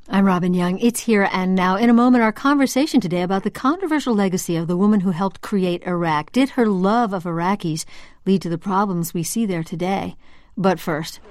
I'm Robin Young. It's Here and Now. In a moment, our conversation today about the controversial legacy of the woman who helped create Iraq. Did her love of Iraqis lead to the problems we see there today? But first,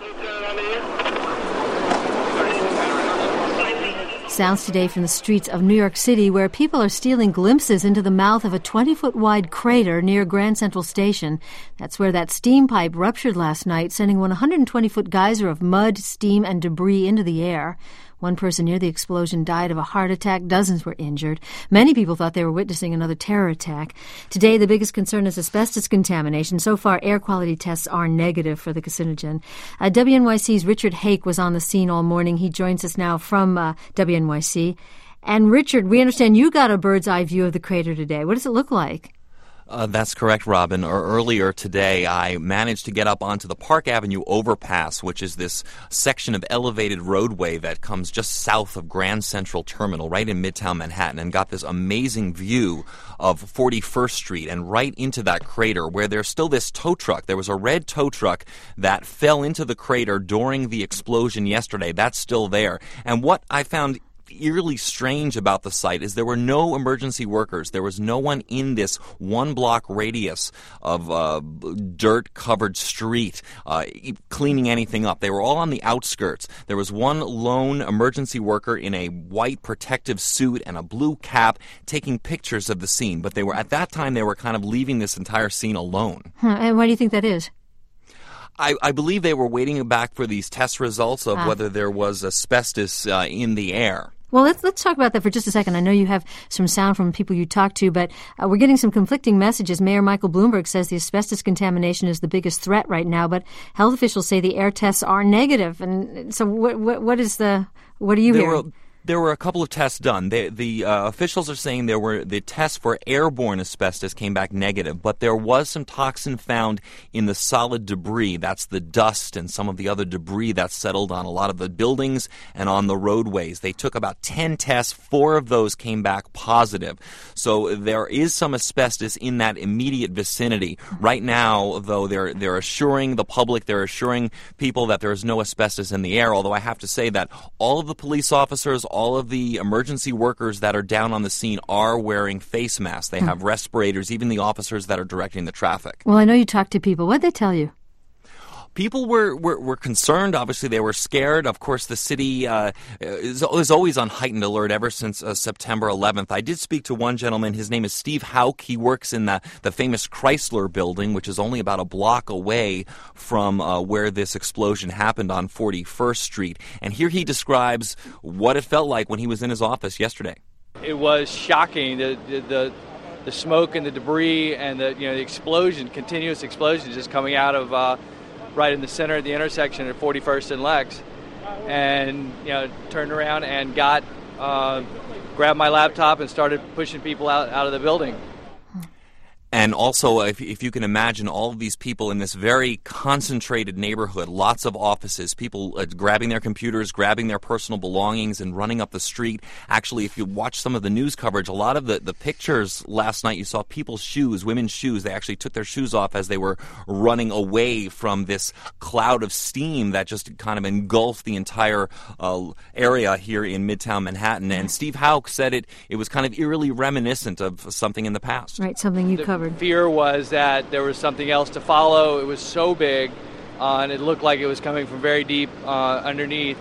sounds today from the streets of New York City where people are stealing glimpses into the mouth of a 20-foot wide crater near Grand Central Station. That's where that steam pipe ruptured last night, sending 120-foot geyser of mud, steam, and debris into the air. One person near the explosion died of a heart attack. Dozens were injured. Many people thought they were witnessing another terror attack. Today, the biggest concern is asbestos contamination. So far, air quality tests are negative for the carcinogen. WNYC's Richard Hake was on the scene all morning. He joins us now from WNYC. And Richard, we understand you got a bird's eye view of the crater today. What does it look like? That's correct, Robin. Earlier today, I managed to get up onto the Park Avenue overpass, which is this section of elevated roadway that comes just south of Grand Central Terminal, right in Midtown Manhattan, and got this amazing view of 41st Street and right into that crater where there's still this tow truck. There was a red tow truck that fell into the crater during the explosion yesterday. That's still there. And what I found eerily strange about the site is there were no emergency workers. There was no one in this one-block radius of dirt-covered street cleaning anything up. They were all on the outskirts. There was one lone emergency worker in a white protective suit and a blue cap taking pictures of the scene. But at that time, they were kind of leaving this entire scene alone. And why do you think that is? I believe they were waiting back for these test results of whether there was asbestos in the air. Well, let's talk about that for just a second. I know you have some sound from people you talked to, but we're getting some conflicting messages. Mayor Michael Bloomberg says the asbestos contamination is the biggest threat right now, but health officials say the air tests are negative. And so what are you hearing? There were a couple of tests done. The officials are saying the tests for airborne asbestos came back negative, but there was some toxin found in the solid debris. That's the dust and some of the other debris that settled on a lot of the buildings and on the roadways. They took about 10 tests. 4 of those came back positive. So there is some asbestos in that immediate vicinity. Right now, though, they're assuring the public, they're assuring people that there is no asbestos in the air, although I have to say that all of the police officers, all of the emergency workers that are down on the scene are wearing face masks. They have respirators, even the officers that are directing the traffic. Well, I know you talked to people. What did they tell you? People were concerned. Obviously, they were scared. Of course, the city is always on heightened alert ever since September 11th. I did speak to one gentleman. His name is Steve Hauk. He works in the famous Chrysler building, which is only about a block away from where this explosion happened on 41st Street. And here he describes what it felt like when he was in his office yesterday. It was shocking. The smoke and the debris and the explosion, continuous explosion just coming out of right in the center of the intersection at 41st and Lex, and turned around and grabbed my laptop and started pushing people out of the building. And also, if you can imagine all of these people in this very concentrated neighborhood, lots of offices, people grabbing their computers, grabbing their personal belongings and running up the street. Actually, if you watch some of the news coverage, a lot of the pictures last night, you saw people's shoes, women's shoes. They actually took their shoes off as they were running away from this cloud of steam that just kind of engulfed the entire area here in Midtown Manhattan. And Steve Hauk said it was kind of eerily reminiscent of something in the past. Right, something you covered. Fear was that there was something else to follow. It was so big, and it looked like it was coming from very deep underneath.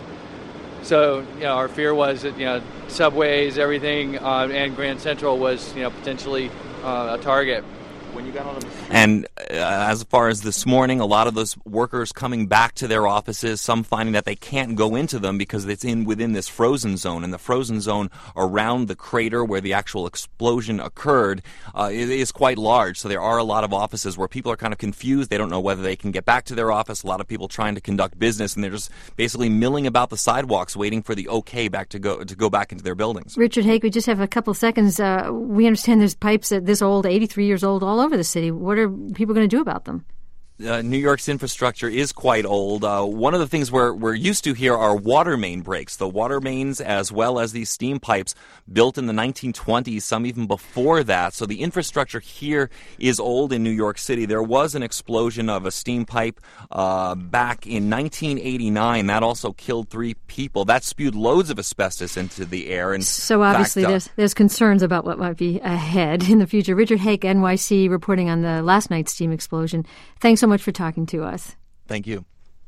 So, our fear was that, subways, everything, and Grand Central was, potentially a target. When you got on And as far as this morning, a lot of those workers coming back to their offices, some finding that they can't go into them because it's within this frozen zone. And the frozen zone around the crater where the actual explosion occurred is quite large. So there are a lot of offices where people are kind of confused. They don't know whether they can get back to their office. A lot of people trying to conduct business, and they're just basically milling about the sidewalks waiting for the okay back to go back into their buildings. Richard Hake, we just have a couple seconds. We understand there's pipes this old, 83 years old, all over the city. What are people going to do about them? New York's infrastructure is quite old. One of the things we're used to here are water main breaks. The water mains, as well as these steam pipes, built in the 1920s, some even before that. So the infrastructure here is old in New York City. There was an explosion of a steam pipe back in 1989. That also killed 3 people. That spewed loads of asbestos into the air. And so obviously there's concerns about what might be ahead in the future. Richard Hake, NYC, reporting on the last night's steam explosion. Thanks so much for talking to us. Thank you.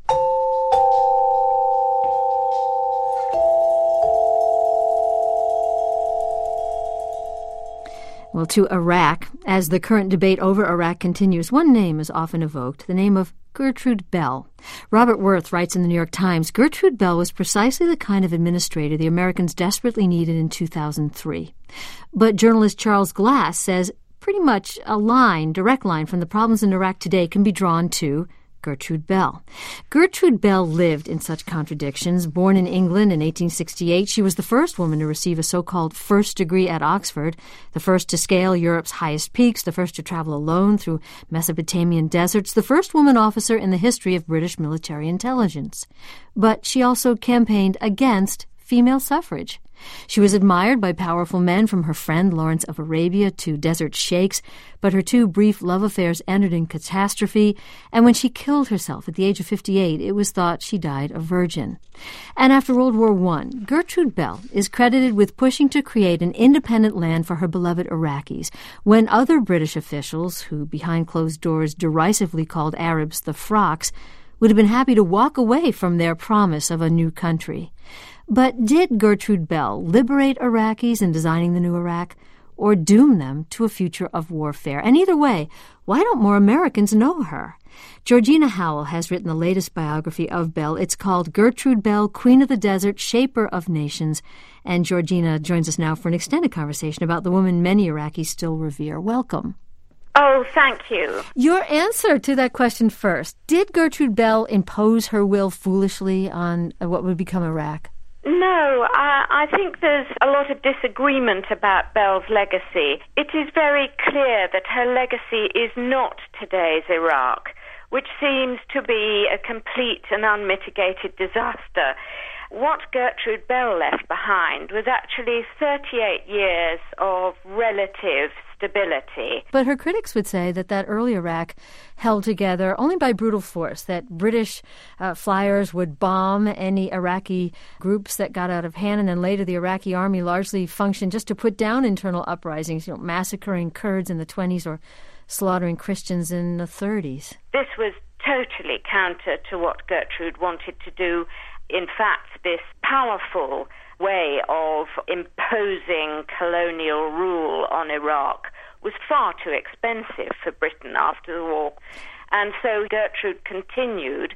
Well, to Iraq, as the current debate over Iraq continues, one name is often evoked, the name of Gertrude Bell. Robert Worth writes in the New York Times, Gertrude Bell was precisely the kind of administrator the Americans desperately needed in 2003. But journalist Charles Glass says pretty much a direct line from the problems in Iraq today can be drawn to Gertrude Bell. Gertrude Bell lived in such contradictions. Born in England in 1868, she was the first woman to receive a so-called first degree at Oxford, the first to scale Europe's highest peaks, the first to travel alone through Mesopotamian deserts, the first woman officer in the history of British military intelligence. But she also campaigned against female suffrage. She was admired by powerful men, from her friend Lawrence of Arabia to desert sheikhs, but her 2 brief love affairs ended in catastrophe, and when she killed herself at the age of 58, it was thought she died a virgin. And after World War I, Gertrude Bell is credited with pushing to create an independent land for her beloved Iraqis, when other British officials, who behind closed doors derisively called Arabs the frocks, would have been happy to walk away from their promise of a new country. But did Gertrude Bell liberate Iraqis in designing the new Iraq, or doom them to a future of warfare? And either way, why don't more Americans know her? Georgina Howell has written the latest biography of Bell. It's called Gertrude Bell, Queen of the Desert, Shaper of Nations. And Georgina joins us now for an extended conversation about the woman many Iraqis still revere. Welcome. Oh, thank you. Your answer to that question first. Did Gertrude Bell impose her will foolishly on what would become Iraq? No, I think there's a lot of disagreement about Bell's legacy. It is very clear that her legacy is not today's Iraq, which seems to be a complete and unmitigated disaster. What Gertrude Bell left behind was actually 38 years of relative stability. But her critics would say that early Iraq held together only by brutal force, that British flyers would bomb any Iraqi groups that got out of hand, and then later the Iraqi army largely functioned just to put down internal uprisings, massacring Kurds in the 20s or slaughtering Christians in the 30s. This was totally counter to what Gertrude wanted to do. In fact, this powerful way of imposing colonial rule on Iraq was far too expensive for Britain after the war. And so Gertrude continued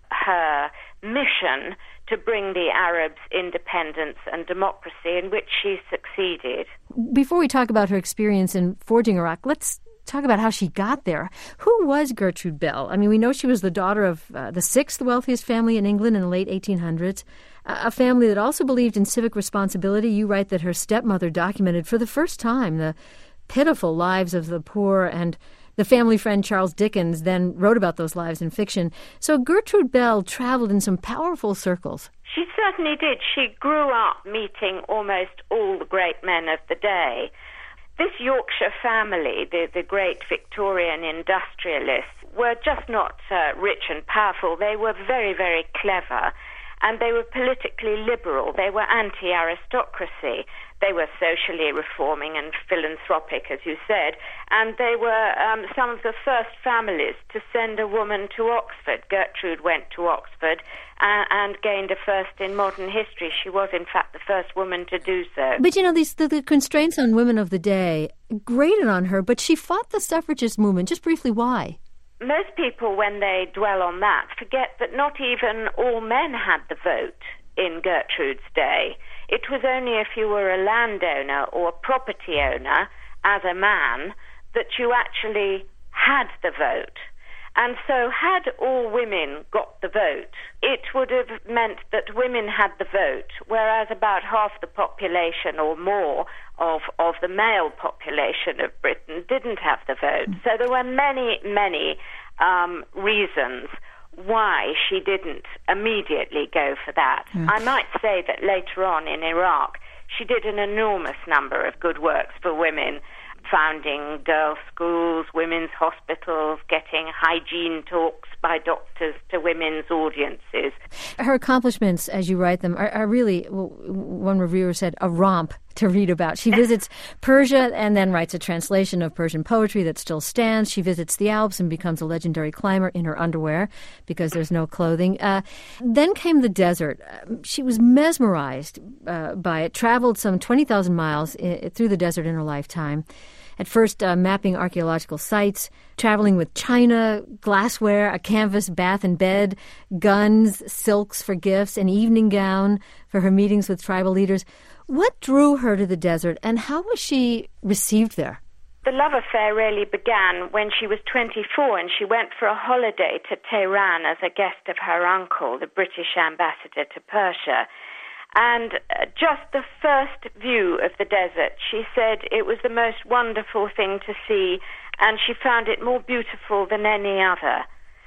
her mission to bring the Arabs independence and democracy, in which she succeeded. Before we talk about her experience in forging Iraq, let's talk about how she got there. Who was Gertrude Bell? I mean, we know she was the daughter of the 6th wealthiest family in England in the late 1800s, a family that also believed in civic responsibility. You write that her stepmother documented for the first time the pitiful lives of the poor, and the family friend Charles Dickens then wrote about those lives in fiction. So Gertrude Bell traveled in some powerful circles. She certainly did. She grew up meeting almost all the great men of the day. This Yorkshire family, the great Victorian industrialists, were just not rich and powerful. They were very, very clever, and they were politically liberal. They were anti-aristocracy. They were socially reforming and philanthropic, as you said, and they were some of the first families to send a woman to Oxford. Gertrude went to Oxford and gained a first in modern history. She was, in fact, the first woman to do so. But, the constraints on women of the day grated on her, but she fought the suffragist movement. Just briefly, why? Most people, when they dwell on that, forget that not even all men had the vote in Gertrude's day. It was only if you were a landowner or a property owner as a man that you actually had the vote. And so had all women got the vote, it would have meant that women had the vote, whereas about half the population or more of the male population of Britain didn't have the vote. So there were many, many reasons why she didn't immediately go for that. I might say that later on in Iraq, she did an enormous number of good works for women, founding girls' schools, women's hospitals, getting hygiene talks by doctors to women's audiences. Her accomplishments, as you write them, are really, one reviewer said, a romp to read about. She visits Persia and then writes a translation of Persian poetry that still stands. She visits the Alps and becomes a legendary climber in her underwear because there's no clothing. Then came the desert. She was mesmerized by it, traveled some 20,000 miles through the desert in her lifetime. At first, mapping archaeological sites, traveling with china, glassware, a canvas bath and bed, guns, silks for gifts, an evening gown for her meetings with tribal leaders. What drew her to the desert, and how was she received there? The love affair really began when she was 24 and she went for a holiday to Tehran as a guest of her uncle, the British ambassador to Persia. And just the first view of the desert, she said it was the most wonderful thing to see, and she found it more beautiful than any other.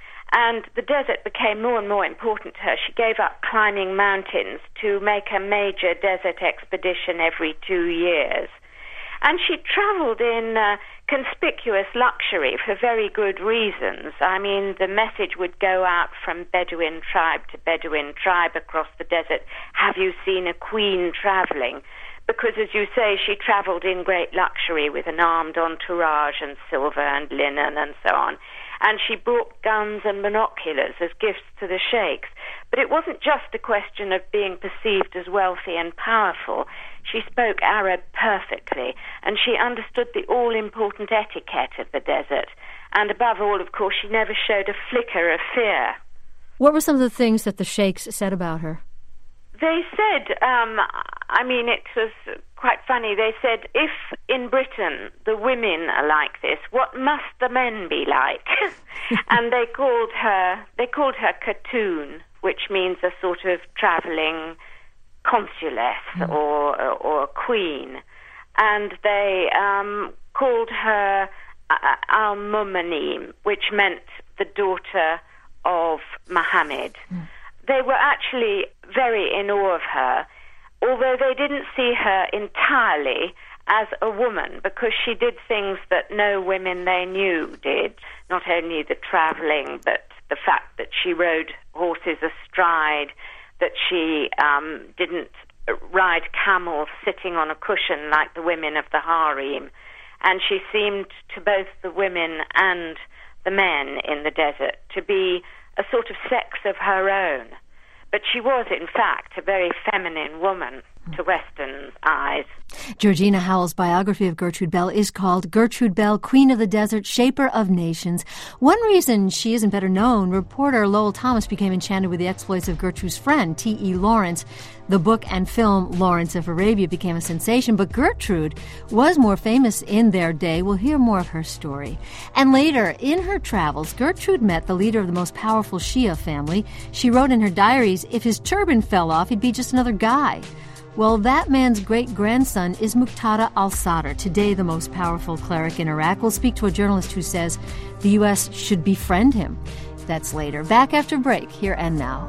And the desert became more and more important to her. She gave up climbing mountains to make a major desert expedition every 2 years. And she traveled in conspicuous luxury for very good reasons. I mean, the message would go out from Bedouin tribe to Bedouin tribe across the desert, have you seen a queen traveling? Because, as you say, she traveled in great luxury with an armed entourage and silver and linen and so on. And she brought guns and binoculars as gifts to the sheikhs. But it wasn't just a question of being perceived as wealthy and powerful. She spoke Arab perfectly, and she understood the all-important etiquette of the desert. And above all, of course, she never showed a flicker of fear. What were some of the things that the sheikhs said about her? They said, it was quite funny. They said, if in Britain the women are like this, what must the men be like? And they called her Khatun, which means a sort of travelling consuless or queen. And they called her Al-Mumanim, which meant the daughter of Muhammad. They were actually very in awe of her, although they didn't see her entirely as a woman, because she did things that no women they knew did. Not only the travelling, but the fact that she rode horses astride, that she didn't ride camels sitting on a cushion like the women of the harem. And she seemed to both the women and the men in the desert to be a sort of sex of her own. But she was, in fact, a very feminine woman to Western eyes. Georgina Howell's biography of Gertrude Bell is called Gertrude Bell, Queen of the Desert, Shaper of Nations. One reason she isn't better known, reporter Lowell Thomas became enchanted with the exploits of Gertrude's friend, T.E. Lawrence. The book and film Lawrence of Arabia became a sensation, but Gertrude was more famous in their day. We'll hear more of her story. And later, in her travels, Gertrude met the leader of the most powerful Shia family. She wrote in her diaries, if his turban fell off, he'd be just another guy. Well, that man's great-grandson is Muqtada al-Sadr, today the most powerful cleric in Iraq. We'll speak to a journalist who says the U.S. should befriend him. That's later. Back after break, here and now.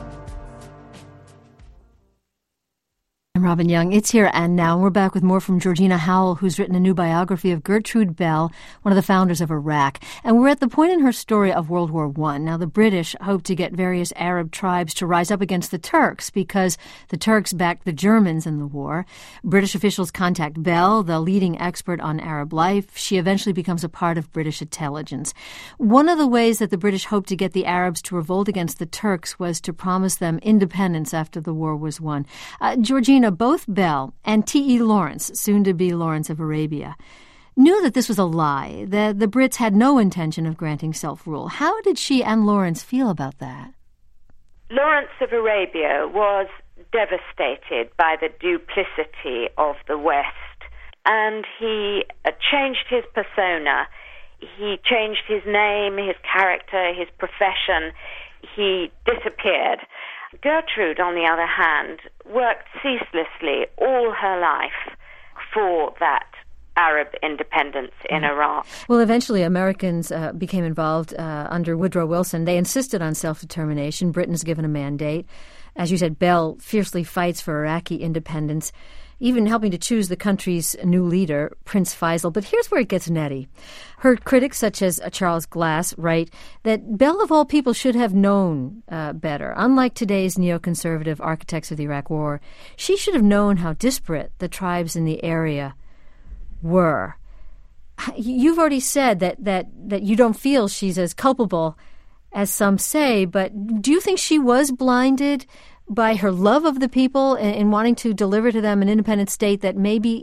I'm Robin Young. It's Here and Now. We're back with more from Georgina Howell, who's written a new biography of Gertrude Bell, one of the founders of Iraq. And we're at the point in her story of World War I. Now, the British hoped to get various Arab tribes to rise up against the Turks because the Turks backed the Germans in the war. British officials contact Bell, the leading expert on Arab life. She eventually becomes a part of British intelligence. One of the ways that the British hoped to get the Arabs to revolt against the Turks was to promise them independence after the war was won. Georgina, both Bell and T.E. Lawrence, soon to be Lawrence of Arabia, knew that this was a lie, that the Brits had no intention of granting self-rule. How did she and Lawrence feel about that? Lawrence of Arabia was devastated by the duplicity of the West, and he changed his persona. He changed his name, his character, his profession. He disappeared. Gertrude, on the other hand, worked ceaselessly all her life for that Arab independence in Iraq. Well, eventually Americans became involved under Woodrow Wilson. They insisted on self-determination. Britain's given a mandate. As you said, Bell fiercely fights for Iraqi independence, even helping to choose the country's new leader, Prince Faisal. But here's where it gets netty. Her critics, such as Charles Glass, write that Bell, of all people, should have known better. Unlike today's neoconservative architects of the Iraq War, she should have known how disparate the tribes in the area were. You've already said that you don't feel she's as culpable as some say, but do you think she was blinded by her love of the people and wanting to deliver to them an independent state that maybe,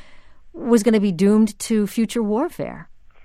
was going to be doomed to future warfare?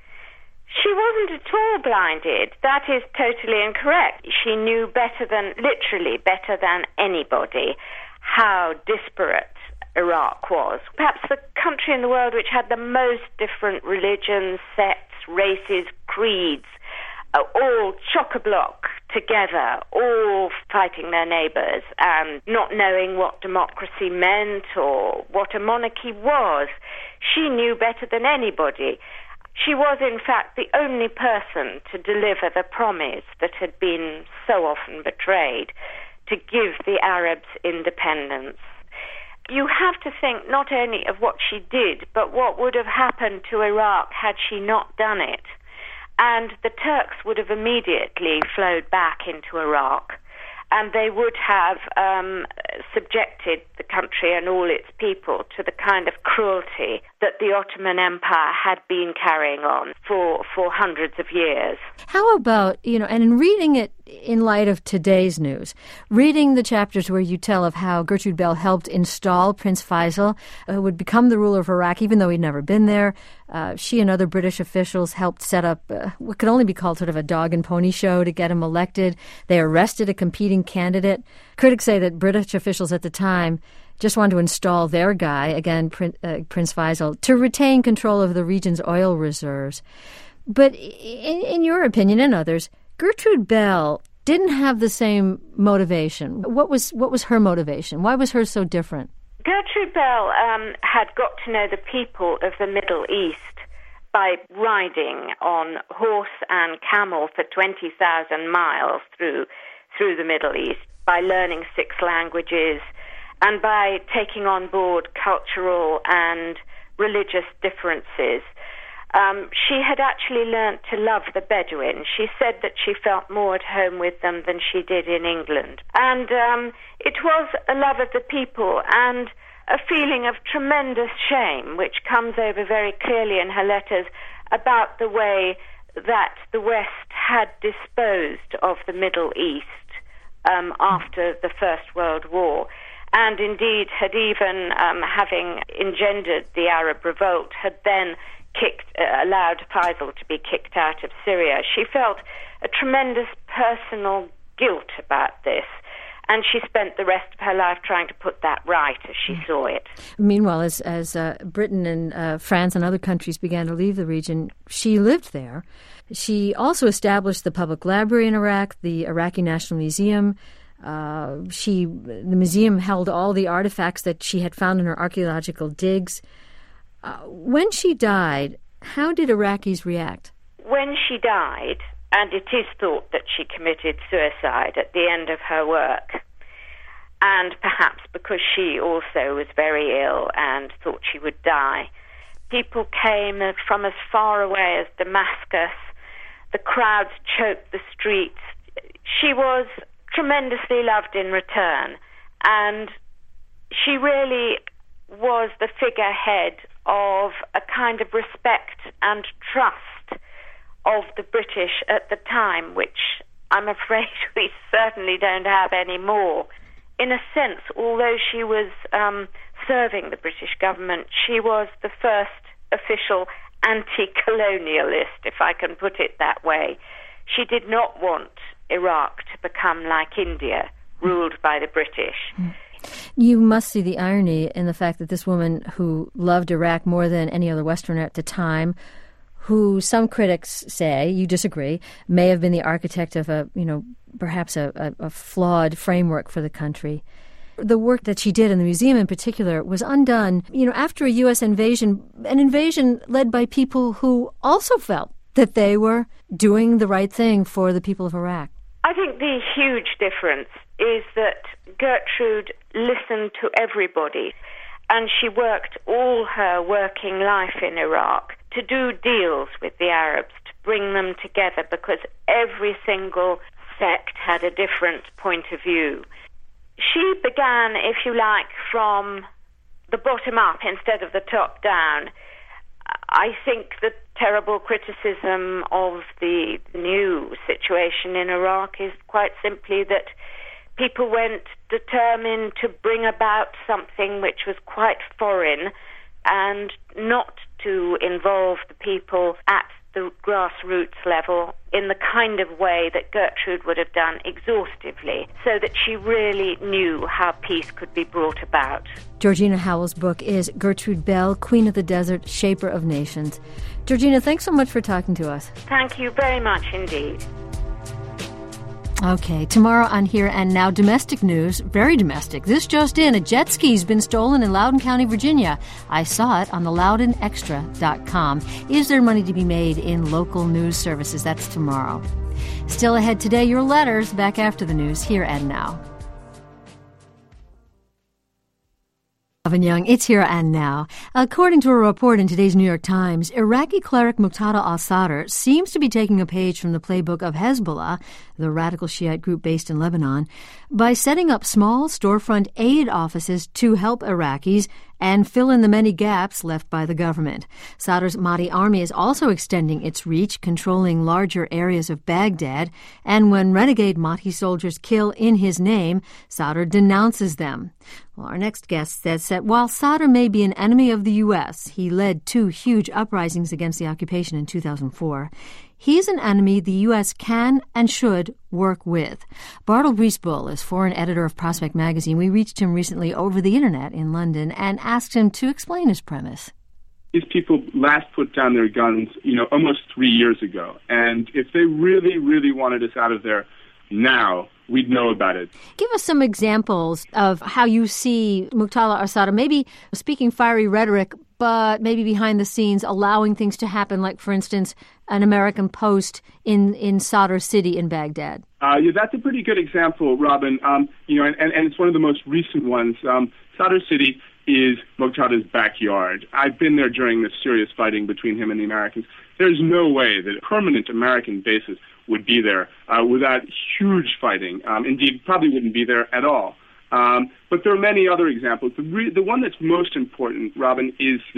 She wasn't at all blinded. That is totally incorrect. She knew literally better than anybody, how disparate Iraq was. Perhaps the country in the world which had the most different religions, sects, races, creeds, all chock-a-block together, all fighting their neighbours and not knowing what democracy meant or what a monarchy was. She knew better than anybody. She was, in fact, the only person to deliver the promise that had been so often betrayed, to give the Arabs independence. You have to think not only of what she did, but what would have happened to Iraq had she not done it. And the Turks would have immediately flowed back into Iraq, and they would have subjected the country and all its people to the kind of cruelty that the Ottoman Empire had been carrying on for hundreds of years. How about, and in reading it in light of today's news, reading the chapters where you tell of how Gertrude Bell helped install Prince Faisal, who would become the ruler of Iraq, even though he'd never been there. She and other British officials helped set up what could only be called sort of a dog and pony show to get him elected. They arrested a competing candidate. Critics say that British officials at the time just wanted to install their guy, again, Prince Faisal, to retain control of the region's oil reserves. But in your opinion and others, Gertrude Bell didn't have the same motivation. What was her motivation? Why was hers so different? Gertrude Bell had got to know the people of the Middle East by riding on horse and camel for 20,000 miles through the Middle East, by learning 6 languages, and by taking on board cultural and religious differences. She had actually learnt to love the Bedouins. She said that she felt more at home with them than she did in England. And it was a love of the people and a feeling of tremendous shame, which comes over very clearly in her letters, about the way that the West had disposed of the Middle East after the First World War. And indeed had even, having engendered the Arab revolt, had then allowed Faisal to be kicked out of Syria. She felt a tremendous personal guilt about this, and she spent the rest of her life trying to put that right as she saw it. Meanwhile, as Britain and France and other countries began to leave the region, she lived there. She also established the public library in Iraq, the Iraqi National Museum. The museum held all the artifacts that she had found in her archaeological digs. When she died, how did Iraqis react? When she died, and it is thought that she committed suicide at the end of her work, and perhaps because she also was very ill and thought she would die, people came from as far away as Damascus. The crowds choked the streets. She was tremendously loved in return, and she really was the figurehead of a kind of respect and trust of the British at the time, which I'm afraid we certainly don't have anymore. In a sense, although she was serving the British government, she was the first official anti-colonialist, if I can put it that way. She did not want Iraq to become like India, ruled by the British. You must see the irony in the fact that this woman who loved Iraq more than any other Westerner at the time, who some critics say, you disagree, may have been the architect of perhaps a flawed framework for the country. The work that she did in the museum in particular was undone, after a U.S. invasion, an invasion led by people who also felt that they were doing the right thing for the people of Iraq. I think the huge difference is that Gertrude listened to everybody, and she worked all her working life in Iraq to do deals with the Arabs, to bring them together, because every single sect had a different point of view. She began, if you like, from the bottom up instead of the top down. I think the terrible criticism of the new situation in Iraq is quite simply that people went determined to bring about something which was quite foreign and not to involve the people at the grassroots level in the kind of way that Gertrude would have done exhaustively, so that she really knew how peace could be brought about. Georgina Howell's book is Gertrude Bell, Queen of the Desert, Shaper of Nations. Georgina, thanks so much for talking to us. Thank you very much indeed. Okay, tomorrow on Here and Now, domestic news, very domestic. This just in, a jet ski's been stolen in Loudoun County, Virginia. I saw it on the loudonextra.com. Is there money to be made in local news services? That's tomorrow. Still ahead today, your letters, back after the news, Here and Now. Young, it's Here and Now. According to a report in today's New York Times, Iraqi cleric Muqtada al-Sadr seems to be taking a page from the playbook of Hezbollah, the radical Shiite group based in Lebanon, by setting up small storefront aid offices to help Iraqis and fill in the many gaps left by the government. Sadr's Mahdi army is also extending its reach, controlling larger areas of Baghdad, and when renegade Mahdi soldiers kill in his name, Sadr denounces them. Well, our next guest says that while Sadr may be an enemy of the U.S., he led 2 huge uprisings against the occupation in 2004. He's an enemy the U.S. can and should work with. Bartle Breesbull is foreign editor of Prospect Magazine. We reached him recently over the internet in London and asked him to explain his premise. These people last put down their guns, almost 3 years ago. And if they really, really wanted us out of there now, we'd know about it. Give us some examples of how you see Muqtada al-Sadr maybe speaking fiery rhetoric, but maybe behind the scenes allowing things to happen, like, for instance, an American post in Sadr City in Baghdad. That's a pretty good example, Robin. And it's one of the most recent ones. Sadr City is Muqtada's backyard. I've been there during the serious fighting between him and the Americans. There's no way that permanent American bases would be there without huge fighting. Indeed, probably wouldn't be there at all. But there are many other examples. The one that's most important, Robin, is the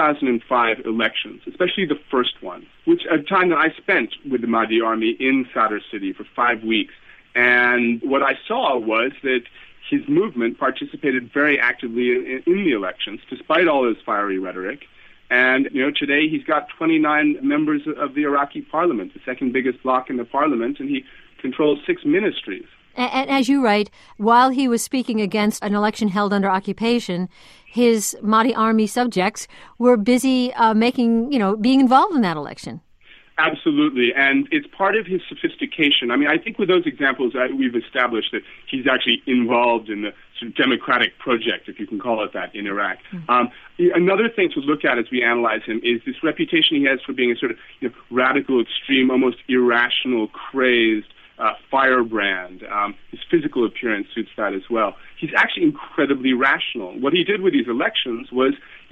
2005 elections, especially the first one, which a time that I spent with the Mahdi army in Sadr City for 5 weeks. And what I saw was that his movement participated very actively in the elections, despite all his fiery rhetoric. And, today he's got 29 members of the Iraqi parliament, the second biggest bloc in the parliament, and he controls 6 ministries. And as you write, while he was speaking against an election held under occupation, his Mahdi army subjects were busy being involved in that election. Absolutely, and it's part of his sophistication. I think with those examples, we've established that he's actually involved in the sort of democratic project, if you can call it that, in Iraq. Mm-hmm. Another thing to look at as we analyze him is this reputation he has for being a sort of radical, extreme, almost irrational, crazed firebrand. His physical appearance suits that as well. He's actually incredibly rational. What he did with these elections was,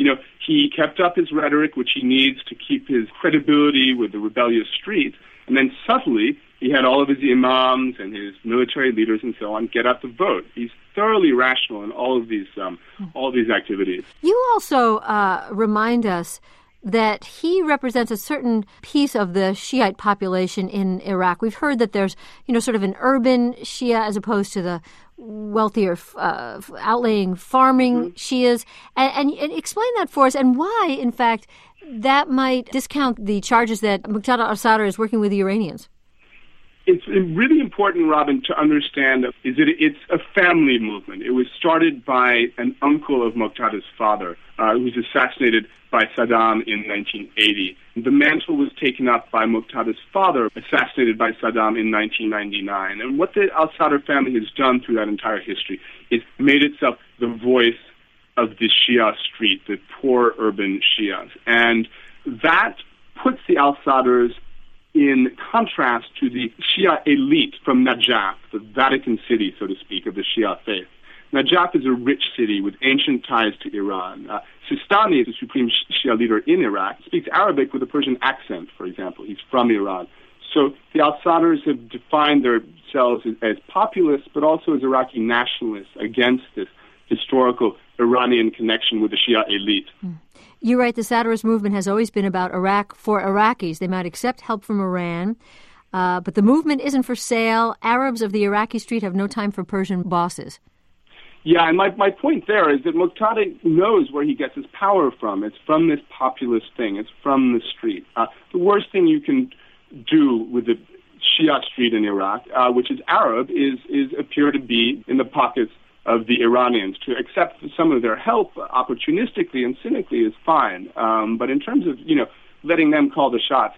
he kept up his rhetoric, which he needs to keep his credibility with the rebellious streets, and then subtly he had all of his imams and his military leaders and so on get out the vote. He's thoroughly rational in all of these activities. You also remind us that he represents a certain piece of the Shiite population in Iraq. We've heard that there's, sort of an urban Shia as opposed to the wealthier, outlaying farming Shias. And explain that for us, and why, in fact, that might discount the charges that Muqtada al-Sadr is working with the Iranians. It's really important, Robin, to understand is that it's a family movement. It was started by an uncle of Muqtada's father, who was assassinated by Saddam in 1980. The mantle was taken up by Muqtada's father, assassinated by Saddam in 1999. And what the al-Sadr family has done through that entire history it's made itself the voice of the Shia street, the poor urban Shias. And that puts the al-Sadrs in contrast to the Shia elite from Najaf, the Vatican City, so to speak, of the Shia faith. Najaf is a rich city with ancient ties to Iran. Sistani, the supreme Shia leader in Iraq, speaks Arabic with a Persian accent, for example. He's from Iran. So the al-Sadrs have defined themselves as populists, but also as Iraqi nationalists against this historical Iranian connection with the Shia elite. You write the Sadrist movement has always been about Iraq for Iraqis. They might accept help from Iran, but the movement isn't for sale. Arabs of the Iraqi street have no time for Persian bosses. Yeah, and my point there is that Muqtada knows where he gets his power from. It's from this populist thing. It's from the street. The worst thing you can do with the Shia street in Iraq, which is Arab, is appear to be in the pockets of the Iranians. To accept some of their help opportunistically and cynically is fine. But in terms of, letting them call the shots,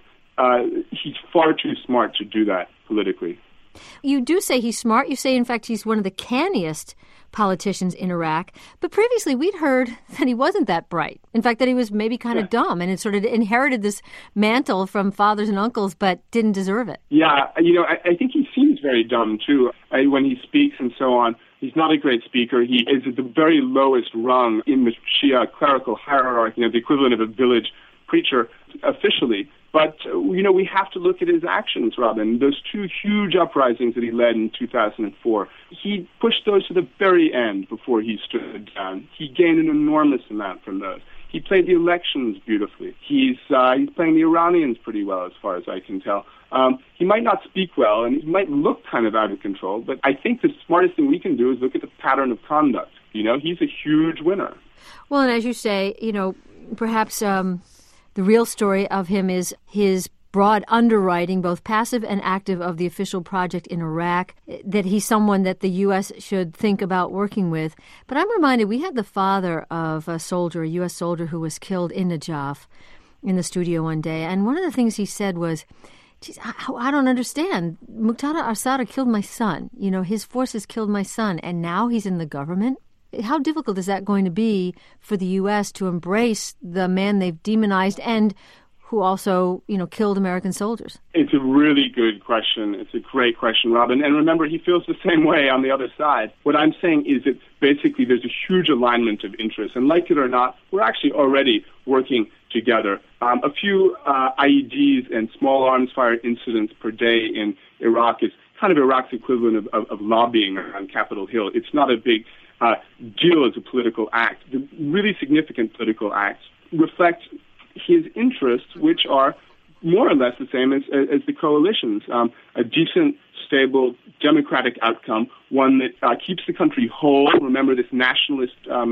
he's far too smart to do that politically. You do say he's smart. You say, in fact, he's one of the canniest politicians in Iraq. But previously we'd heard that he wasn't that bright. In fact, that he was maybe kind of dumb and had sort of inherited this mantle from fathers and uncles but didn't deserve it. Yeah, I think he seems very dumb, too, when he speaks and so on. He's not a great speaker. He is at the very lowest rung in the Shia clerical hierarchy, the equivalent of a village preacher officially. But, we have to look at his actions, Robin. Those two huge uprisings that he led in 2004, he pushed those to the very end before he stood down. He gained an enormous amount from those. He played the elections beautifully. He's playing the Iranians pretty well, as far as I can tell. He might not speak well, and he might look kind of out of control, but I think the smartest thing we can do is look at the pattern of conduct. He's a huge winner. Well, and as you say, perhaps the real story of him is his broad underwriting, both passive and active, of the official project in Iraq, that he's someone that the U.S. should think about working with. But I'm reminded, we had the father of a U.S. soldier who was killed in Najaf in the studio one day, and one of the things he said was, geez, I don't understand. Muqtada al-Sadr killed my son. His forces killed my son, and now he's in the government? How difficult is that going to be for the U.S. to embrace the man they've demonized and who also, killed American soldiers? It's a really good question. It's a great question, Robin. And remember, he feels the same way on the other side. What I'm saying is that basically there's a huge alignment of interests. And like it or not, we're actually already working together. A few IEDs and small arms fire incidents per day in Iraq is kind of Iraq's equivalent of lobbying on Capitol Hill. It's not a big deal as a political act. The really significant political acts reflect his interests, which are more or less the same as the coalition's. A decent, stable, democratic outcome, one that keeps the country whole. Remember this nationalist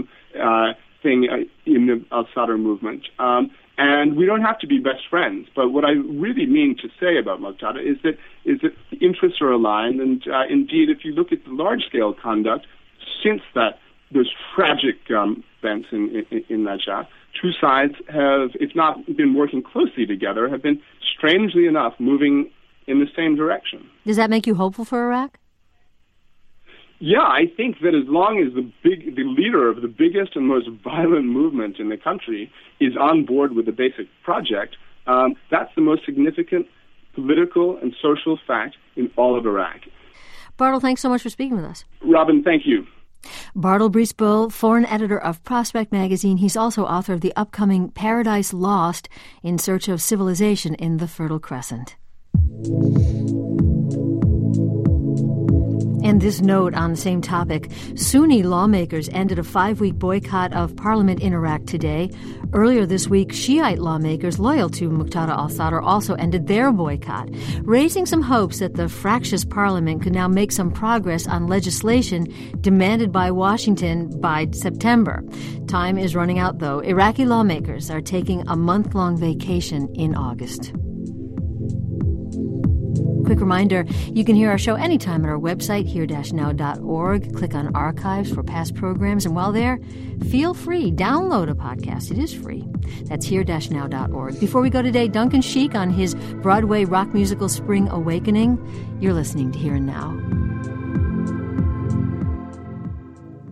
thing in the al-Sadr movement. And we don't have to be best friends. But what I really mean to say about Muqtada is that the interests are aligned. And indeed, if you look at the large-scale conduct, since those tragic events in Najaf, two sides have, if not been working closely together, have been, strangely enough, moving in the same direction. Does that make you hopeful for Iraq? Yeah, I think that as long as the leader of the biggest and most violent movement in the country is on board with the basic project, that's the most significant political and social fact in all of Iraq. Bartle, thanks so much for speaking with us. Robin, thank you. Bartle Breesbull, foreign editor of Prospect magazine. He's also author of the upcoming Paradise Lost: In Search of Civilization in the Fertile Crescent. And this note on the same topic, Sunni lawmakers ended a 5-week boycott of parliament in Iraq today. Earlier this week, Shiite lawmakers loyal to Muqtada al-Sadr also ended their boycott, raising some hopes that the fractious parliament could now make some progress on legislation demanded by Washington by September. Time is running out, though. Iraqi lawmakers are taking a month-long vacation in August. Quick reminder, you can hear our show anytime at our website, here-now.org. Click on archives for past programs, and while there, feel free, download a podcast. It is free. That's here-now.org. Before we go today, Duncan Sheik on his Broadway rock musical Spring Awakening. You're listening to Here and Now.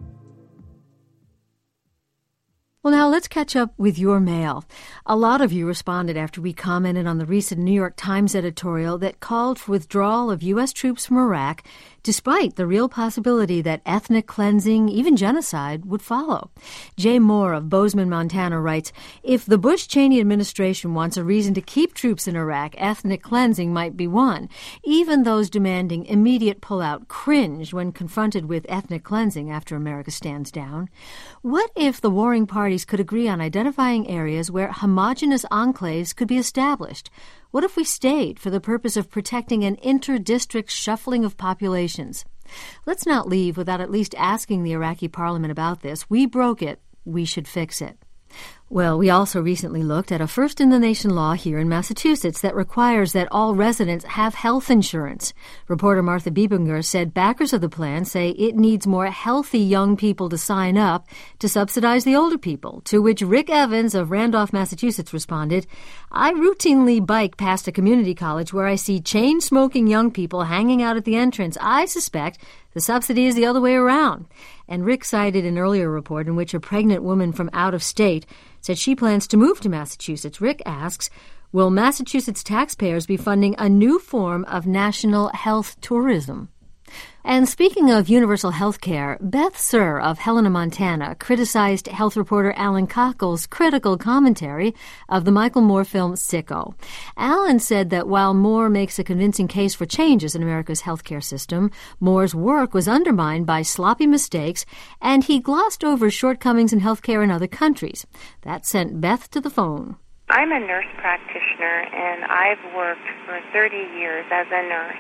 Well, now let's catch up with your mail. A lot of you responded after we commented on the recent New York Times editorial that called for withdrawal of U.S. troops from Iraq, despite the real possibility that ethnic cleansing, even genocide, would follow. Jay Moore of Bozeman, Montana writes, if the Bush-Cheney administration wants a reason to keep troops in Iraq, ethnic cleansing might be one. Even those demanding immediate pullout cringe when confronted with ethnic cleansing after America stands down. What if the warring parties could agree on identifying areas where homogeneous enclaves could be established? What if we stayed for the purpose of protecting an inter-district shuffling of populations? Let's not leave without at least asking the Iraqi parliament about this. We broke it. We should fix it. Well, we also recently looked at a first-in-the-nation law here in Massachusetts that requires that all residents have health insurance. Reporter Martha Biebinger said backers of the plan say it needs more healthy young people to sign up to subsidize the older people, to which Rick Evans of Randolph, Massachusetts responded, I routinely bike past a community college where I see chain-smoking young people hanging out at the entrance. I suspect the subsidy is the other way around. And Rick cited an earlier report in which a pregnant woman from out of state said she plans to move to Massachusetts. Rick asks, will Massachusetts taxpayers be funding a new form of national health tourism? And speaking of universal health care, Beth Sir of Helena, Montana, criticized health reporter Alan Cockle's critical commentary of the Michael Moore film Sicko. Alan said that while Moore makes a convincing case for changes in America's healthcare system, Moore's work was undermined by sloppy mistakes, and he glossed over shortcomings in healthcare in other countries. That sent Beth to the phone. I'm a nurse practitioner, and I've worked for 30 years as a nurse.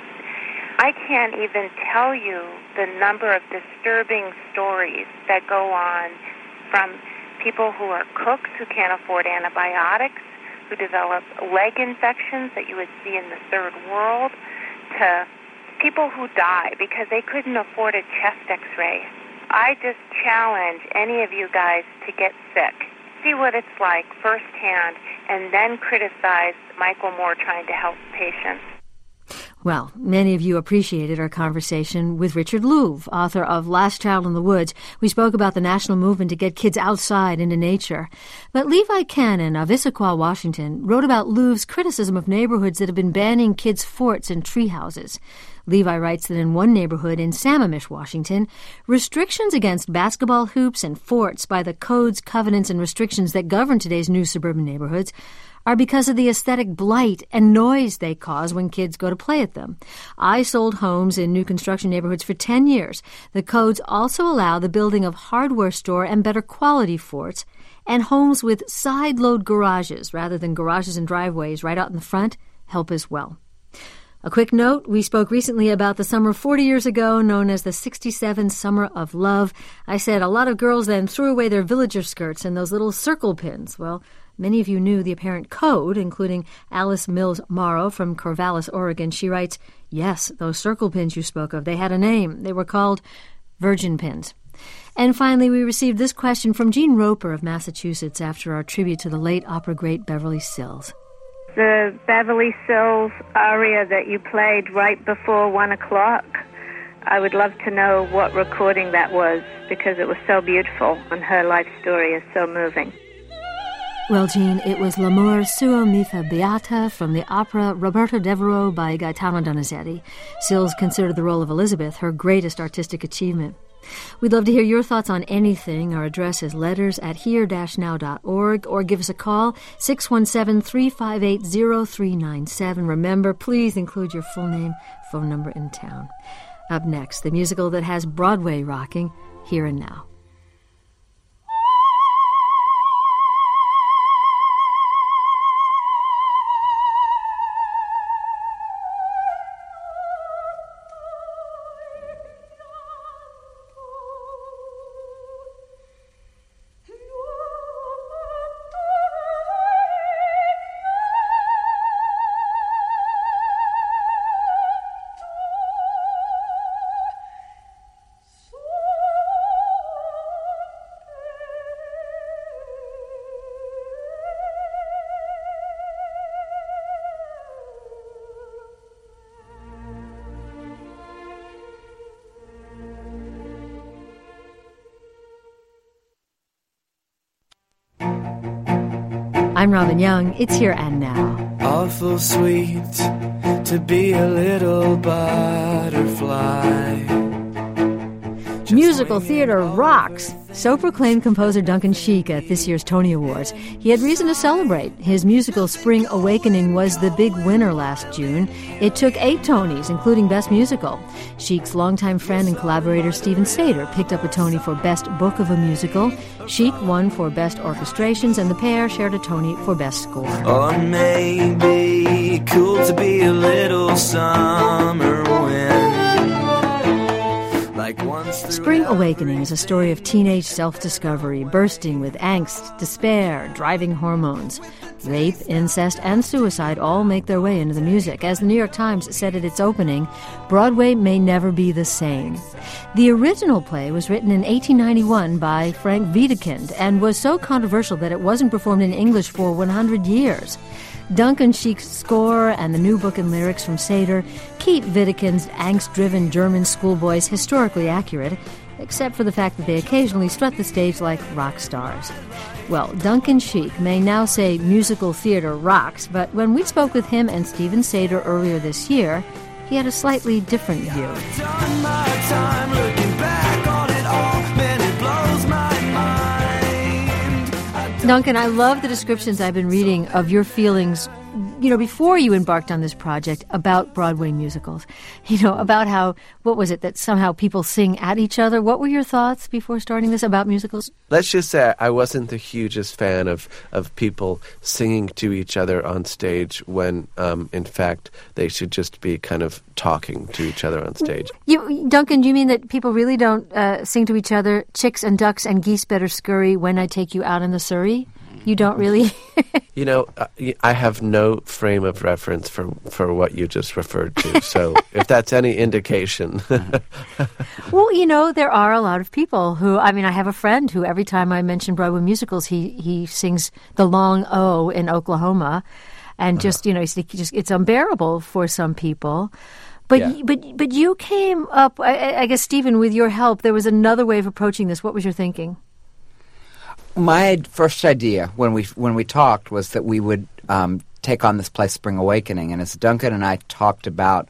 I can't even tell you the number of disturbing stories that go on from people who are cooks who can't afford antibiotics, who develop leg infections that you would see in the third world, to people who die because they couldn't afford a chest x-ray. I just challenge any of you guys to get sick. See what it's like firsthand, and then criticize Michael Moore trying to help patients. Well, many of you appreciated our conversation with Richard Louv, author of Last Child in the Woods. We spoke about the national movement to get kids outside into nature. But Levi Cannon of Issaquah, Washington, wrote about Louv's criticism of neighborhoods that have been banning kids' forts and tree houses. Levi writes that in one neighborhood in Sammamish, Washington, restrictions against basketball hoops and forts by the codes, covenants, and restrictions that govern today's new suburban neighborhoods are because of the aesthetic blight and noise they cause when kids go to play at them. I sold homes in new construction neighborhoods for 10 years. The codes also allow the building of hardware store and better quality forts, and homes with side-load garages rather than garages and driveways right out in the front help as well. A quick note, we spoke recently about the summer 40 years ago known as the 67 Summer of Love. I said a lot of girls then threw away their villager skirts and those little circle pins. Well, many of you knew the apparent code, including Alice Mills Morrow from Corvallis, Oregon. She writes, yes, those circle pins you spoke of, they had a name. They were called virgin pins. And finally, we received this question from Gene Roper of Massachusetts after our tribute to the late opera great Beverly Sills. The Beverly Sills aria that you played right before 1 o'clock, I would love to know what recording that was, because it was so beautiful and her life story is so moving. Well, Jean, it was L'amor suo mi fa beata from the opera Roberto Devereux by Gaetano Donizetti. Sills considered the role of Elizabeth her greatest artistic achievement. We'd love to hear your thoughts on anything. Our address is letters@here-now.org, or give us a call, 617-358-0397. Remember, please include your full name, phone number, and town. Up next, the musical that has Broadway rocking, Here and Now. I'm Robin Young. It's Here and Now. Awful sweet to be a little butterfly. Musical theater rocks, so proclaimed composer Duncan Sheik at this year's Tony Awards. He had reason to celebrate. His musical Spring Awakening was the big winner last June. It took 8 Tonys, including Best Musical. Sheik's longtime friend and collaborator Stephen Sater picked up a Tony for Best Book of a Musical. Sheik won for Best Orchestrations, and the pair shared a Tony for Best Score. Or maybe cool to be a little summer wind. Spring Awakening is a story of teenage self-discovery, bursting with angst, despair, driving hormones. Rape, incest, and suicide all make their way into the music. As the New York Times said at its opening, Broadway may never be the same. The original play was written in 1891 by Frank Wedekind and was so controversial that it wasn't performed in English for 100 years. Duncan Sheik's score and the new book and lyrics from Sater keep Wedekind's angst-driven German schoolboys historically accurate, except for the fact that they occasionally strut the stage like rock stars. Well, Duncan Sheik may now say musical theater rocks, but when we spoke with him and Stephen Sater earlier this year, he had a slightly different view. Duncan, I love the descriptions I've been reading of your feelings, before you embarked on this project about Broadway musicals. About how, what was it, that somehow people sing at each other? What were your thoughts before starting this about musicals? Let's just say I wasn't the hugest fan of people singing to each other on stage when, in fact, they should just be kind of talking to each other on stage. Duncan, do you mean that people really don't sing to each other, chicks and ducks and geese better scurry when I take you out in the Surrey? You don't really? I have no frame of reference for what you just referred to. So if that's any indication. Well, there are a lot of people who, I have a friend who every time I mention Broadway musicals, he sings the long O in Oklahoma. And it's unbearable for some people. But you came up, I guess, Stephen, with your help, there was another way of approaching this. What was your thinking? My first idea when we talked was that we would take on this play Spring Awakening, and as Duncan and I talked about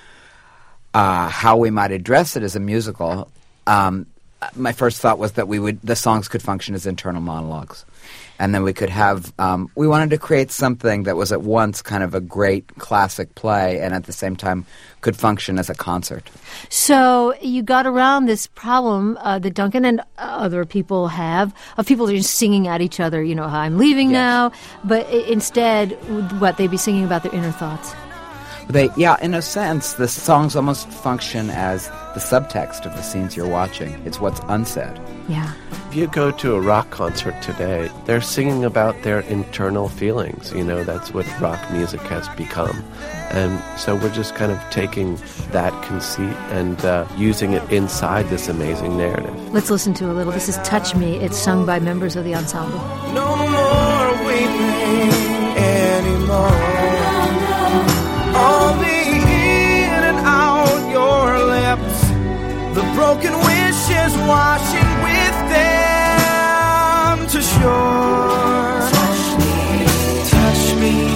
how we might address it as a musical, my first thought was that the songs could function as internal monologues, and then we could have we wanted to create something that was at once kind of a great classic play and at the same time could function as a concert. So you got around this problem that Duncan and other people have of people just singing at each other, I'm leaving now, but instead, they'd be singing about their inner thoughts. In a sense, the songs almost function as the subtext of the scenes you're watching. It's what's unsaid. Yeah. If you go to a rock concert today, they're singing about their internal feelings. That's what rock music has become. And so we're just kind of taking that conceit and using it inside this amazing narrative. Let's listen to a little. This is Touch Me. It's sung by members of the ensemble. No more weeping anymore. Only in and out your lips, the broken wishes washing with them to shore. Touch me,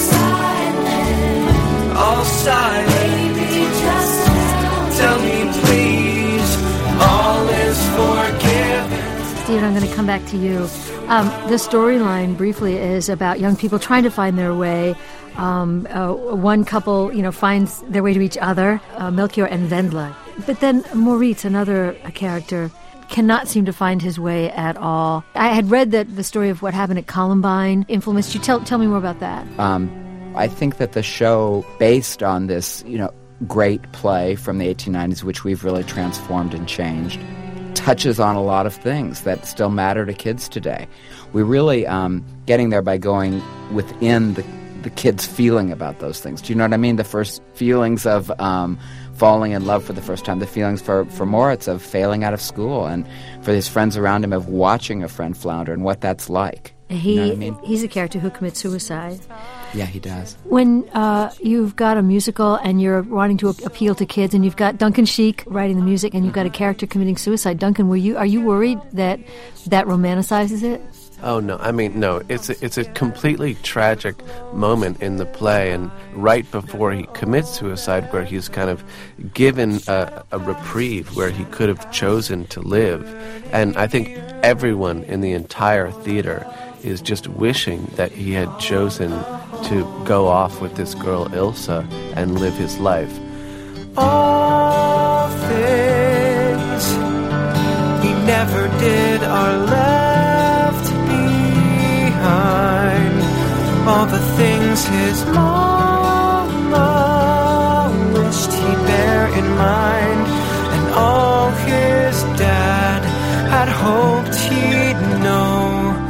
all silent. Baby, just tell me please, all is forgiven. Stephen, I'm going to come back to you. The storyline, briefly, is about young people trying to find their way. One couple, finds their way to each other, Melchior and Wendla. But then Moritz, another character, cannot seem to find his way at all. I had read that the story of what happened at Columbine influenced you. Tell me more about that. I think that the show, based on this, great play from the 1890s, which we've really transformed and changed, touches on a lot of things that still matter to kids today. We're really getting there by going within the kids' feeling about those things. Do you know what I mean? The first feelings of falling in love for the first time, the feelings for Moritz of failing out of school, and for his friends around him of watching a friend flounder and what that's like. You know what I mean? He's a character who commits suicide. Yeah, he does. When you've got a musical and you're wanting to appeal to kids, and you've got Duncan Sheik writing the music, and you've got a character committing suicide, Duncan, are you worried that romanticizes it? Oh, no. I mean, no. It's a completely tragic moment in the play, and right before he commits suicide, where he's kind of given a reprieve where he could have chosen to live. And I think everyone in the entire theater is just wishing that he had chosen to go off with this girl, Ilsa, and live his life. All things he never did are left behind. All the things his mama wished he'd bear in mind, and all his dad had hoped he'd know.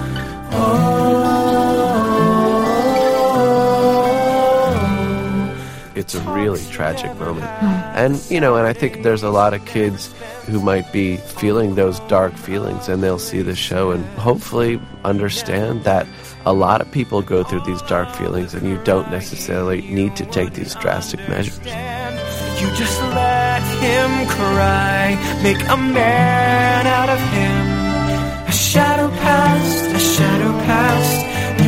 It's a really tragic moment. And, and I think there's a lot of kids who might be feeling those dark feelings, and they'll see the show and hopefully understand that a lot of people go through these dark feelings, and you don't necessarily need to take these drastic measures. You just let him cry, make a man out of him. A shadow past,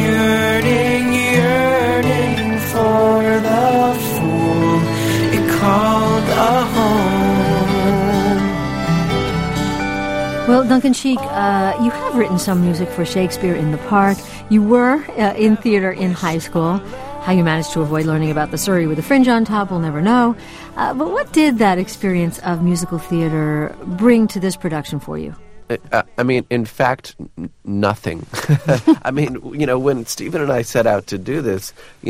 yearning for the fool it called a home. Well, Duncan Sheik, you have written some music for Shakespeare in the Park. You were in theater in high school. How you managed to avoid learning about the Surrey with a fringe on top, we'll never know. But what did that experience of musical theater bring to this production for you? In fact, nothing. When Stephen and I set out to do this,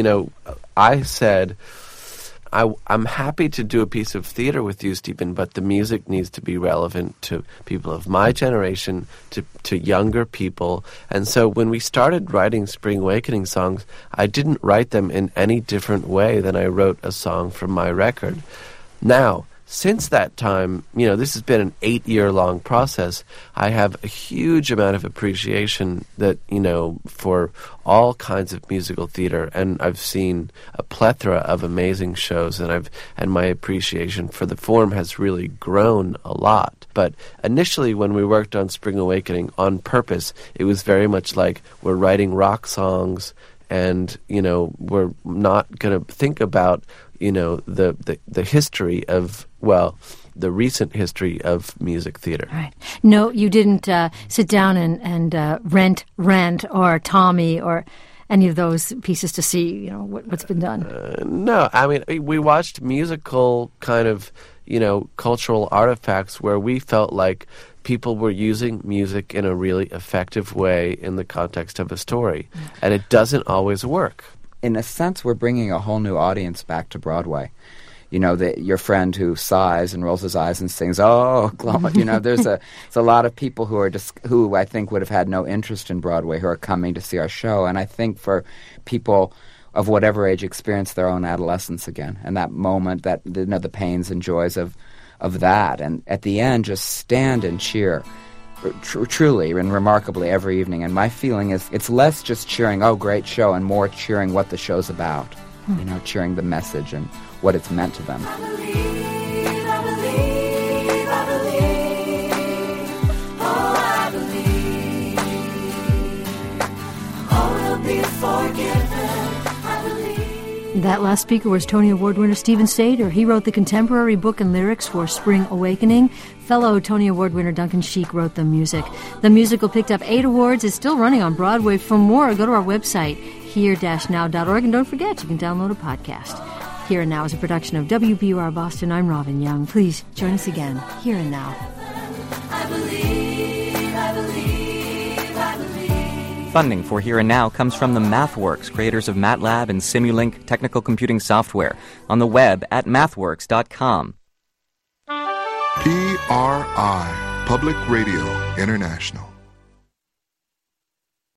I said, I'm happy to do a piece of theater with you, Stephen, but the music needs to be relevant to people of my generation, to younger people. And so when we started writing Spring Awakening songs, I didn't write them in any different way than I wrote a song from my record. Now, since that time, this has been an 8-year-long process. I have a huge amount of appreciation that, for all kinds of musical theater, and I've seen a plethora of amazing shows, and my appreciation for the form has really grown a lot. But initially, when we worked on Spring Awakening on purpose, it was very much like we're writing rock songs, and we're not going to think about the history of, the recent history of music theater. Right. No, you didn't sit down and rent Rent or Tommy or any of those pieces to see, what's been done. No, we watched musical kind of, cultural artifacts where we felt like people were using music in a really effective way in the context of a story. And it doesn't always work. In a sense, we're bringing a whole new audience back to Broadway. Your friend who sighs and rolls his eyes and sings, "Oh, there's a lot of people who I think would have had no interest in Broadway who are coming to see our show. And I think for people of whatever age experience their own adolescence again, and that moment, that the pains and joys of that, and at the end, just stand and cheer. Truly and remarkably every evening. And my feeling is it's less just cheering, oh, great show, and more cheering what the show's about. Cheering the message and what it's meant to them. I believe. All will be forgiven. That last speaker was Tony Award winner Stephen Sater. He wrote the contemporary book and lyrics for Spring Awakening. Fellow Tony Award winner Duncan Sheik wrote the music. The musical picked up 8 awards, is still running on Broadway. For more, go to our website, here-now.org, and don't forget, you can download a podcast. Here and Now is a production of WBUR Boston. I'm Robin Young. Please join us again, Here and Now. I believe, I believe, I believe. Funding for Here and Now comes from the MathWorks, creators of MATLAB and Simulink technical computing software, on the web at mathworks.com. PRI, Public Radio International.